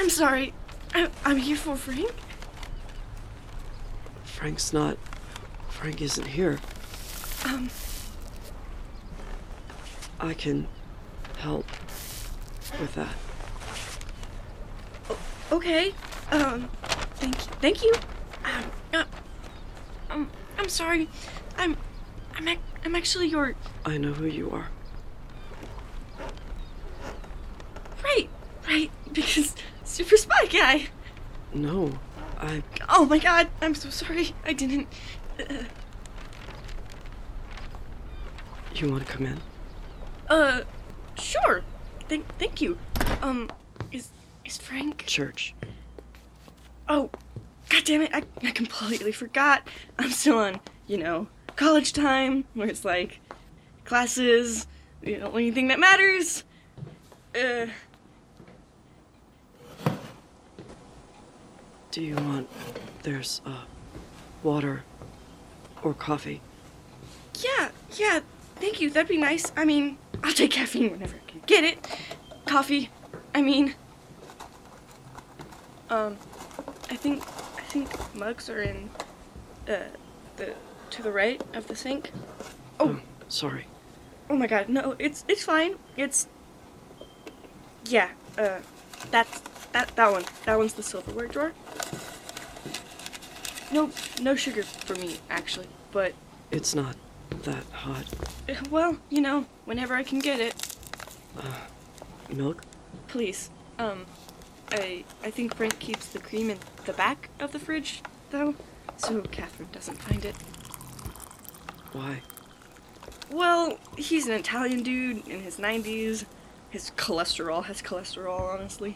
I'm sorry. I'm here for Frank. Frank isn't here. I can help with that. Okay. Thank you. I'm sorry. I'm actually your... I know who you are. Right, because Super Spy Guy. No, Oh my god, I'm so sorry. I didn't... You want to come in? Sure. Thank you. Is Frank... Church. Oh, god damn it, I completely forgot. I'm still on, college time, where it's like, classes, the only thing that matters. Do you want... There's, water or coffee? Yeah, thank you, that'd be nice. I mean, I'll take caffeine whenever I can get it. Coffee, I mean... I think mugs are in, to the right of the sink. Oh, sorry. Oh my god, no, it's fine. Yeah, that one. That one's the silverware drawer. No sugar for me, actually, but... It's not that hot. Well, whenever I can get it. Milk? Please. I think Frank keeps the cream in the back of the fridge, though, so Catherine doesn't find it. Why? Well, he's an Italian dude in his 90s. His cholesterol has cholesterol, honestly.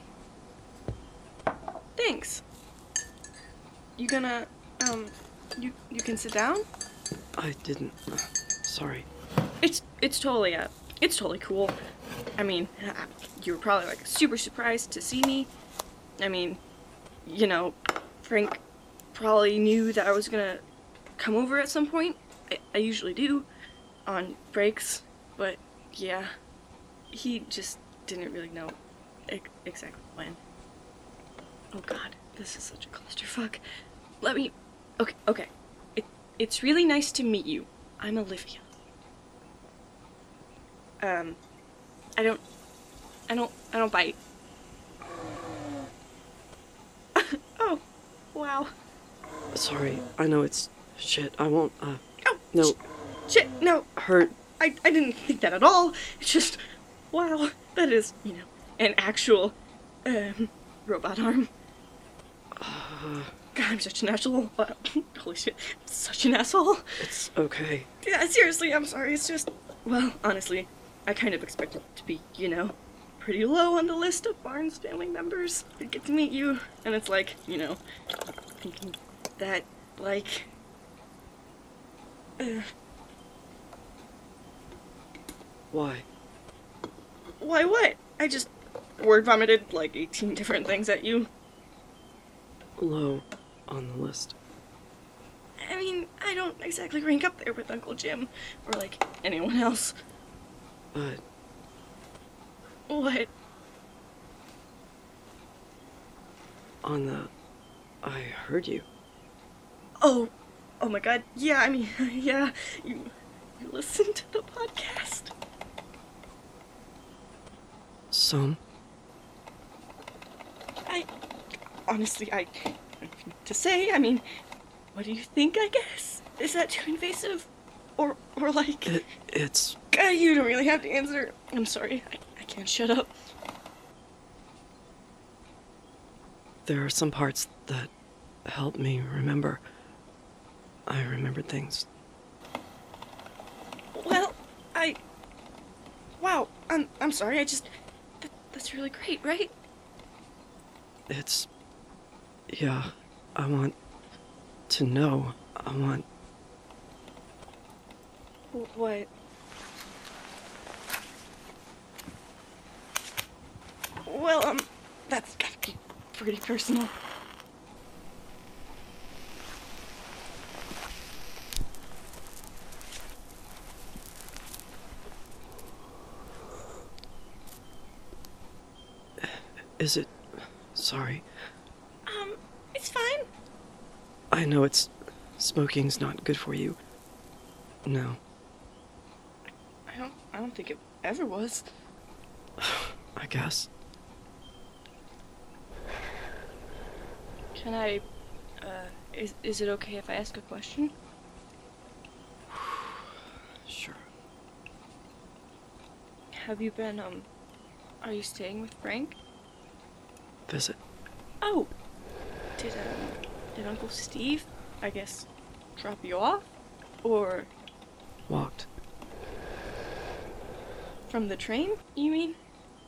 Thanks. You gonna, you can sit down? I didn't... sorry. It's totally cool. I mean, you were probably, super surprised to see me. I mean, Frank probably knew that I was gonna come over at some point. I usually do, on breaks, but yeah, he just didn't really know exactly when. Oh god, this is such a clusterfuck. Okay. It's really nice to meet you. I'm Olivia. I don't bite. Oh, wow. Sorry, I know it's shit. I won't, Oh, no. Shit, no. Hurt. I didn't think that at all. It's just, wow, that is, an actual, robot arm. God, I'm such an asshole. Holy shit, I'm such an asshole. It's okay. Yeah, seriously, I'm sorry. It's just, well, honestly, I kind of expected it to be, pretty low on the list of Barnes family members. I get to meet you, and it's like, thinking that, Why? Why what? I just word vomited 18 different things at you. Low on the list. I mean, I don't exactly rank up there with Uncle Jim, or anyone else. But... What? I heard you. Oh my god, yeah, I mean, yeah, you listen to the podcast? Some? Honestly, I don't know what to say. I mean, what do you think, I guess? Is that too invasive? Or It's... You don't really have to answer. I'm sorry, I can't shut up. There are some parts that help me remember. I remembered things. Well, Wow, I'm sorry, that's really great, right? It's... Yeah, I want to know. I want... What? Well, that's gotta be pretty personal. Is it sorry. It's fine. I know smoking's not good for you. No. I don't think it ever was. I guess. Can I, is it okay if I ask a question? Sure. Have you been, are you staying with Frank? Visit. Oh! Did Uncle Steve, I guess, drop you off? Or Walked. from the train, you mean?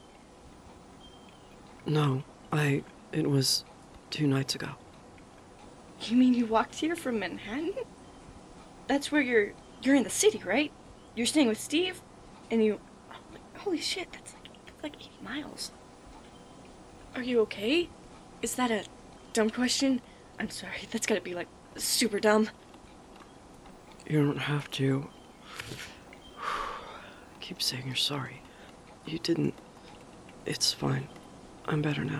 No, it was 2 nights ago. You mean you walked here from Manhattan? That's where you're in the city, right? You're staying with Steve, and you... Holy shit, that's like 80 miles. Are you okay? Is that a dumb question? I'm sorry, that's gotta be, like, super dumb. You don't have to. Keep saying you're sorry. You didn't. It's fine. I'm better now.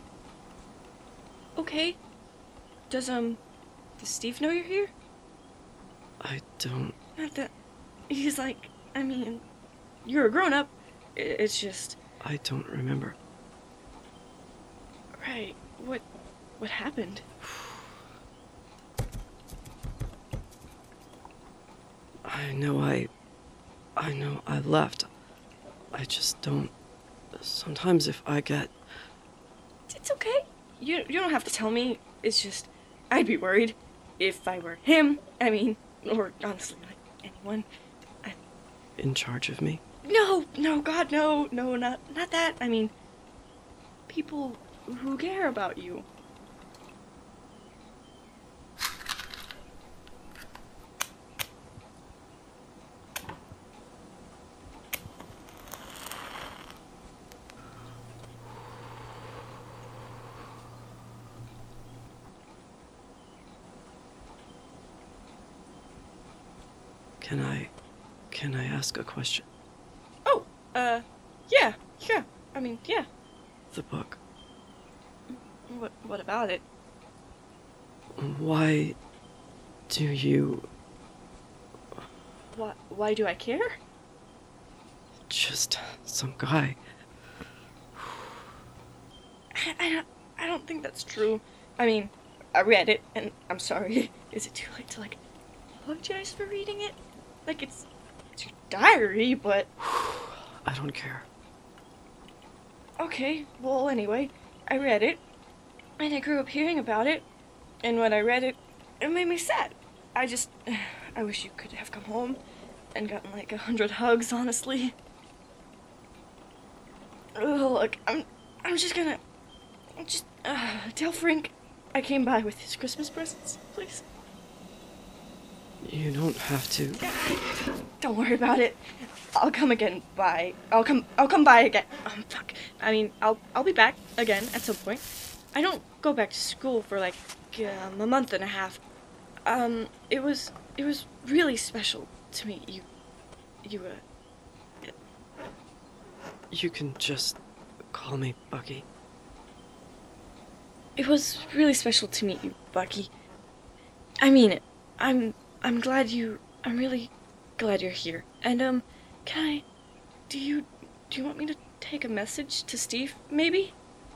Okay. Does Steve know you're here? I don't. Not that... He's like... I mean... You're a grown-up. It's just... I don't remember. Right. What happened? I know I left. I just don't. Sometimes if I get. It's okay. You don't have to tell me. It's just... I'd be worried. If I were him. I mean... Or, honestly, like, anyone. In charge of me? No, God, no, not that. I mean... People who care about you. Can I ask a question? Oh, yeah, sure. I mean, yeah. The book. What about it? Why do you... Why do I care? Just some guy. I don't think that's true. I mean, I read it, and I'm sorry. Is it too late to, like, apologize for reading it? Like, it's your diary, but... I don't care. Okay, well, anyway, I read it, and I grew up hearing about it, and when I read it, it made me sad. I wish you could have come home and gotten, like, 100 hugs, honestly. Look, I'm just gonna... tell Frank I came by with his Christmas presents, please. You don't have to. Don't worry about it. I'll come again by... I'll come by again. Fuck. I mean, I'll be back again at some point. I don't go back to school for, like, a month and a half. It was really special to meet you. You can just call me Bucky. It was really special to meet you, Bucky. I mean it. I'm really glad you're here. And, do you want me to take a message to Steve, maybe?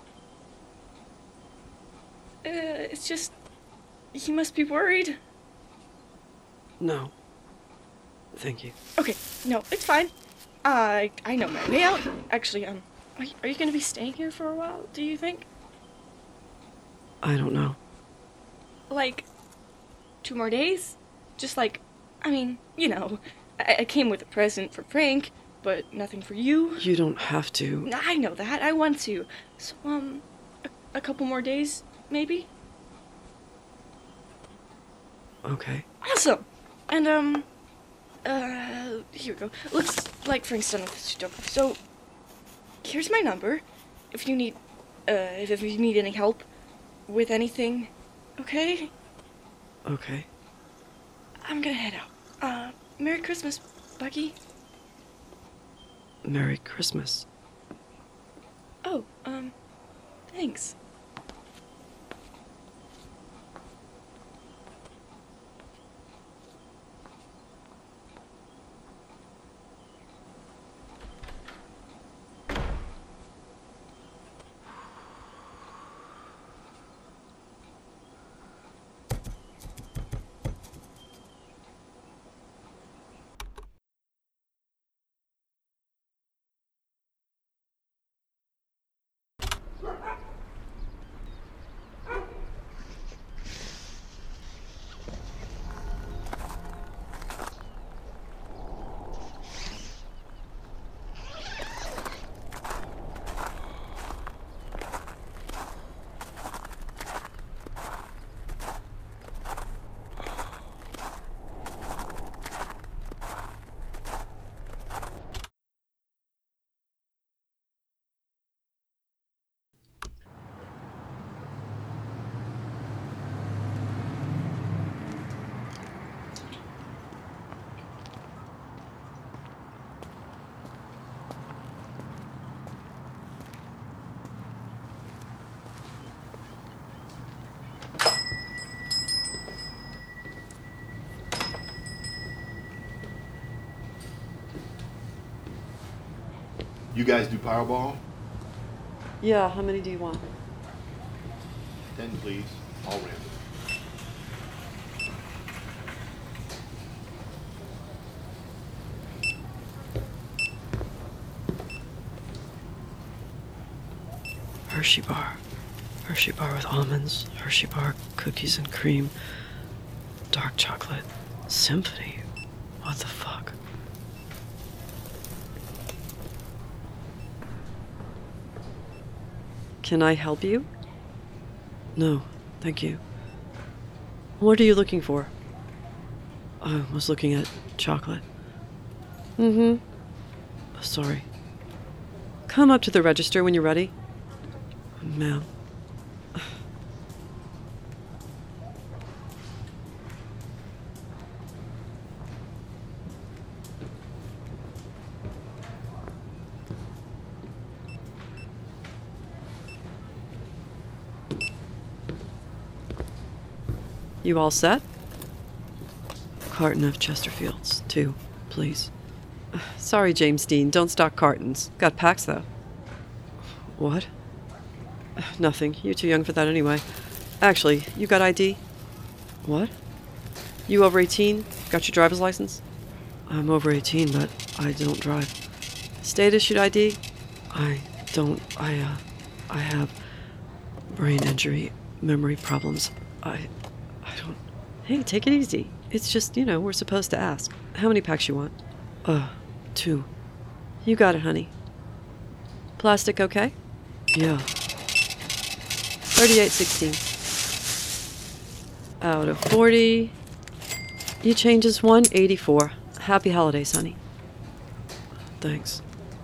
It's just, he must be worried. No. Thank you. Okay, no, it's fine. I know my way out. Actually, are you gonna be staying here for a while, do you think? I don't know. Like, 2 more days? Just like, I mean, you know, I came with a present for Frank, but nothing for you. You don't have to. I know that, I want to. So, a couple more days, maybe? Okay. Awesome! And, here we go. Looks like Frank's done with his stuff. So, here's my number. If you need any help with anything, okay? Okay. I'm gonna head out. Merry Christmas, Bucky. Merry Christmas. Oh, thanks. You guys do Powerball? Yeah, how many do you want? 10, please. All random. Hershey bar. Hershey bar with almonds. Hershey bar, cookies and cream. Dark chocolate. Symphony. What the fuck? Can I help you? No, thank you. What are you looking for? I was looking at chocolate. Mm-hmm. Sorry. Come up to the register when you're ready. Ma'am. You all set? Carton of Chesterfields, 2, please. Sorry, James Dean, don't stock cartons. Got packs, though. What? Nothing. You're too young for that anyway. Actually, you got ID? What? You over 18? Got your driver's license? I'm over 18, but I don't drive. State-issued ID? I don't. I have brain injury, memory problems. I don't. Hey, take it easy. It's just, we're supposed to ask. How many packs you want? 2. You got it, honey. Plastic okay? Yeah. 38.16. Out of 40. You changes 184. Happy holidays, honey. Thanks.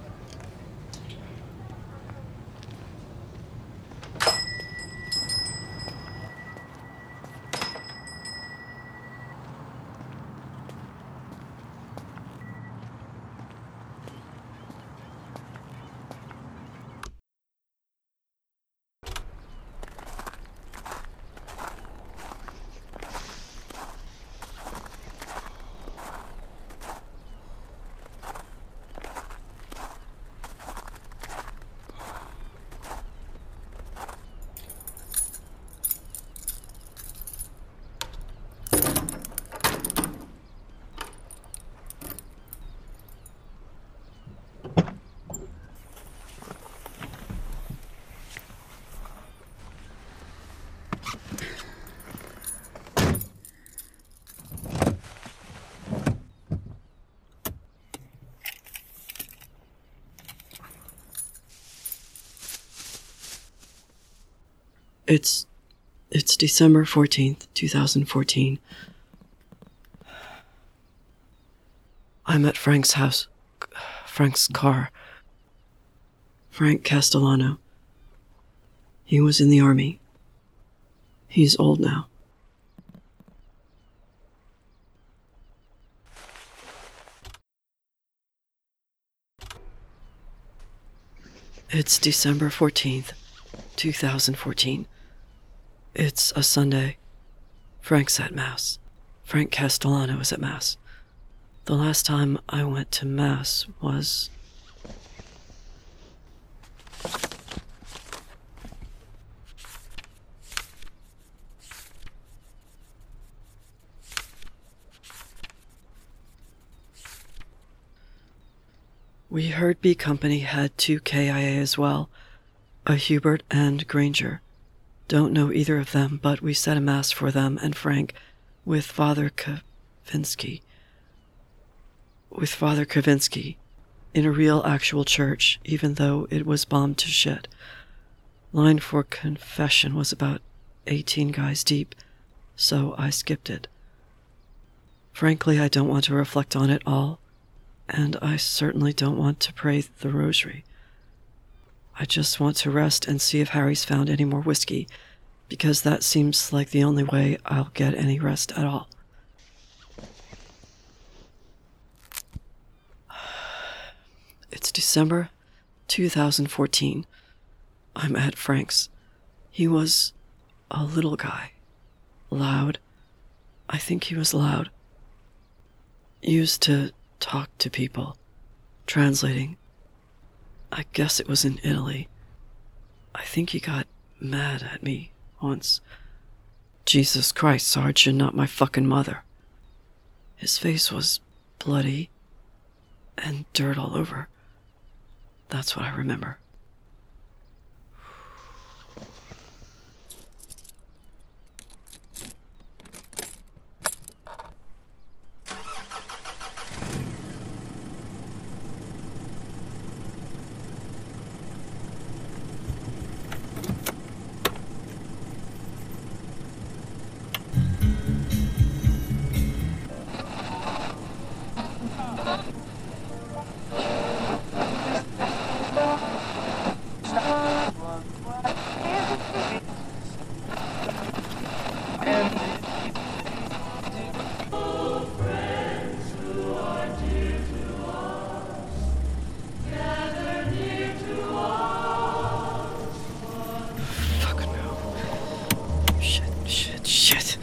It's December 14th, 2014. I'm at Frank's house. Frank's car. Frank Castellano. He was in the army. He's old now. It's December 14th, 2014. It's a Sunday. Frank's at Mass. Frank Castellano is at Mass. The last time I went to Mass was... We heard B Company had 2 KIA as well, a Hubert and Granger. Don't know either of them, but we said a Mass for them and Frank with Father Kavinsky. With Father Kavinsky, in a real actual church, even though it was bombed to shit. Line for confession was about 18 guys deep, so I skipped it. Frankly, I don't want to reflect on it all, and I certainly don't want to pray the rosary. I just want to rest and see if Harry's found any more whiskey, because that seems like the only way I'll get any rest at all. It's December 2014. I'm at Frank's. He was a little guy. Loud. I think he was loud. Used to talk to people. Translating. I guess it was in Italy. I think he got mad at me once. Jesus Christ, Sarge, you're not my fucking mother. His face was bloody and dirt all over. That's what I remember. Fucking hell. Shit.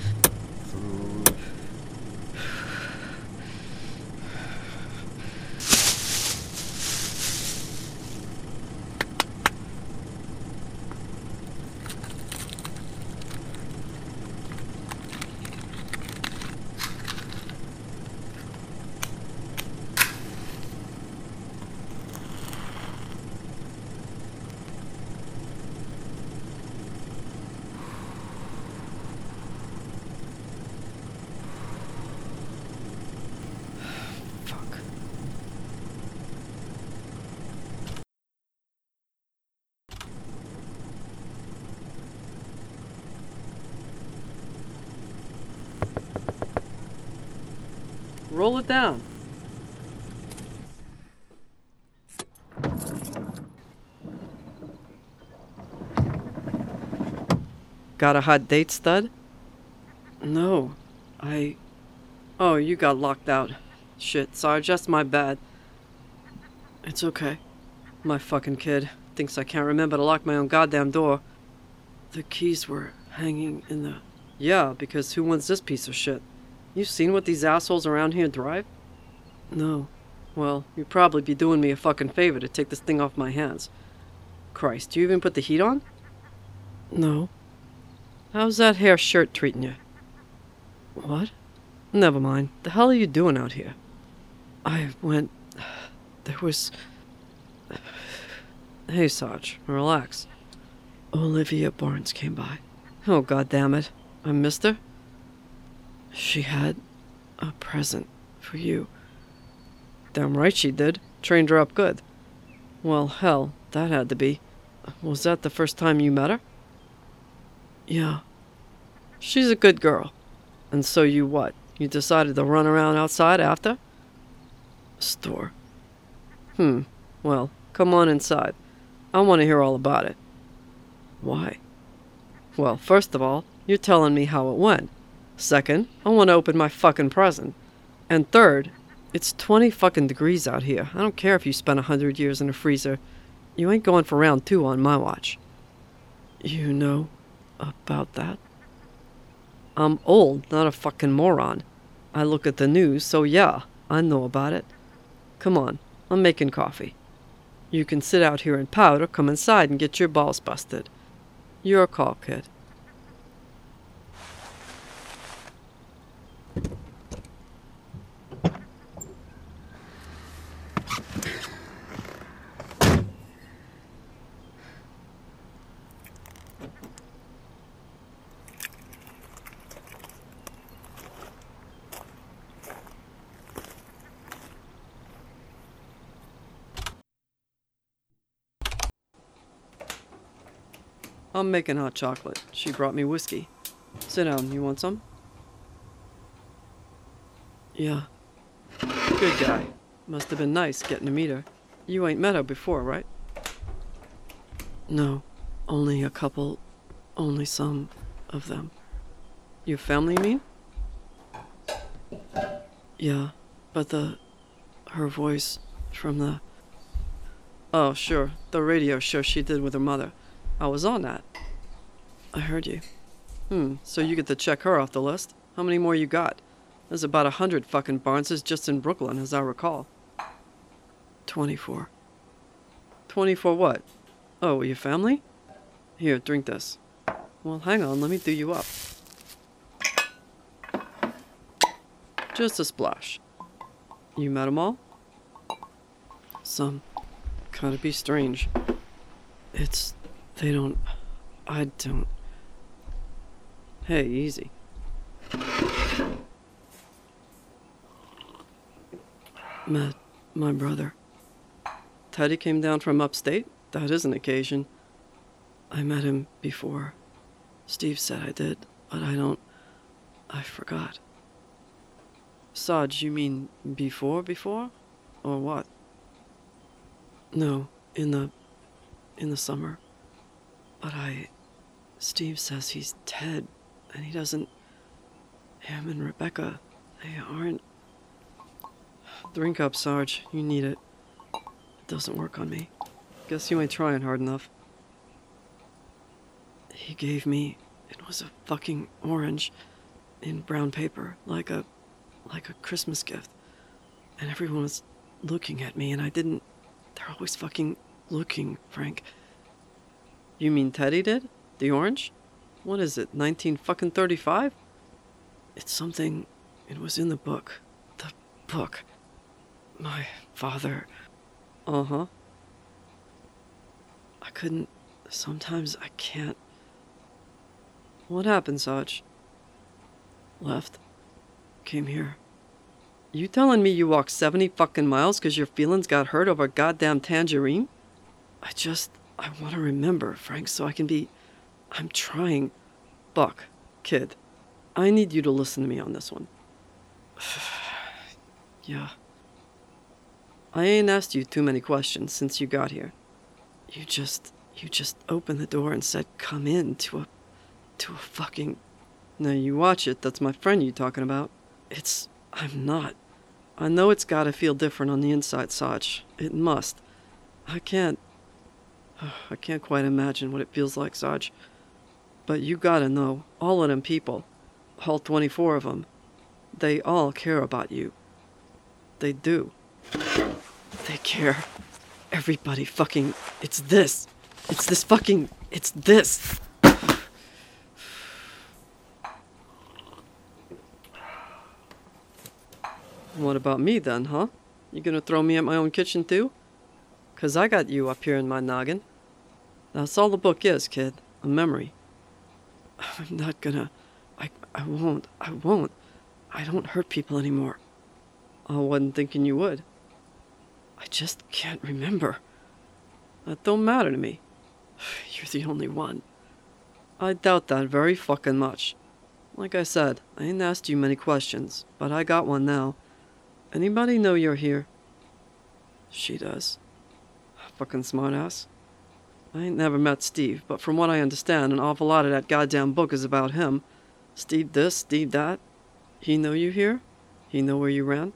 Fuck. Roll it down. Got a hot date, stud? No, Oh, you got locked out. Shit, Sarge, that's my bad. It's okay. My fucking kid thinks I can't remember to lock my own goddamn door. The keys were hanging in the... Yeah, because who wants this piece of shit? You seen what these assholes around here drive? No. Well, you'd probably be doing me a fucking favor to take this thing off my hands. Christ, do you even put the heat on? No. How's that hair shirt treating you? What? Never mind. The hell are you doing out here? I went... There was... Hey, Sarge, relax. Olivia Barnes came by. Oh, goddammit. I missed her? She had a present for you. Damn right she did. Trained her up good. Well, hell, that had to be. Was that the first time you met her? Yeah. She's a good girl. And so you what? You decided to run around outside after? Store. Well, come on inside. I want to hear all about it. Why? Well, first of all, you're telling me how it went. Second, I want to open my fucking present. And third, it's 20 fucking degrees out here. I don't care if you spent 100 years in a freezer. You ain't going for round 2 on my watch. You know about that? I'm old, not a fucking moron. I look at the news, so yeah, I know about it. Come on, I'm making coffee. You can sit out here and pout or come inside and get your balls busted. Your call, kid. I'm making hot chocolate. She brought me whiskey. Sit down. You want some? Yeah. Good guy. Must have been nice getting to meet her. You ain't met her before, right? No. Only a couple. Only some of them. Your family, you mean? Yeah. But her voice from the... Oh, sure. The radio show she did with her mother. I was on that. I heard you. So you get to check her off the list. How many more you got? There's about 100 fucking Barneses just in Brooklyn, as I recall. 24. 24 what? Oh, your family? Here, drink this. Well, hang on, let me do you up. Just a splash. You met 'em all? Some gotta be strange. I don't. Hey, easy. Met my brother. Teddy came down from upstate? That is an occasion. I met him before. Steve said I did, but I forgot. Sarge, you mean before? Or what? No, in the summer. But Steve says he's dead, and him and Rebecca, they aren't. Drink up, Sarge. You need it. It doesn't work on me. Guess you ain't trying hard enough. He gave me, it was a fucking orange in brown paper, like a Christmas gift. And everyone was looking at me, and they're always fucking looking, Frank. You mean Teddy did? The orange? What is it, 1935? It's something, it was in the book. The book. My father. Uh-huh. Sometimes I can't. What happened, Sarge? Left. Came here. You telling me you walked 70 fucking miles because your feelings got hurt over a goddamn tangerine? I want to remember, Frank, so I can be. I'm trying. Buck, kid, I need you to listen to me on this one. Yeah. I ain't asked you too many questions since you got here. You just opened the door and said, come in to a fucking. Now you watch it, that's my friend you talking about. I'm not. I know it's gotta feel different on the inside, Sarge. It must. I can't quite imagine what it feels like, Sarge. But you gotta know, all of them people, all 24 of them, they all care about you. They do. They care. Everybody fucking. It's this. What about me then, huh? You gonna throw me at my own kitchen too? 'Cause I got you up here in my noggin. That's all the book is, kid. A memory. I'm not gonna. I won't. I don't hurt people anymore. I wasn't thinking you would. I just can't remember. That don't matter to me. You're the only one. I doubt that very fucking much. Like I said, I ain't asked you many questions, but I got one now. Anybody know you're here? She does. Fucking smartass. I ain't never met Steve, but from what I understand, an awful lot of that goddamn book is about him. Steve this, Steve that. He know you here? He know where you ran?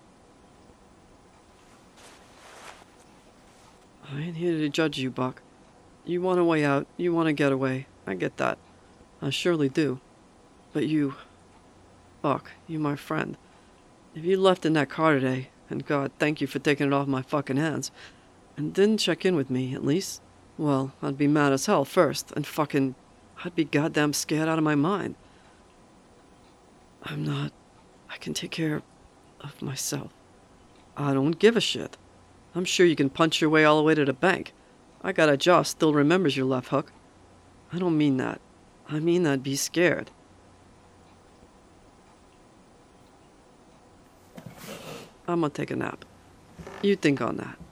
I ain't here to judge you, Buck. You want a way out, you want to get away. I get that. I surely do. But you... Buck, you my friend. If you left in that car today, and God, thank you for taking it off my fucking hands, and didn't check in with me, at least, well, I'd be mad as hell first, and fucking... I'd be goddamn scared out of my mind. I'm not... I can take care of myself. I don't give a shit. I'm sure you can punch your way all the way to the bank. I got a jaw still remembers your left hook. I don't mean that. I mean I'd be scared. I'm gonna take a nap. You think on that.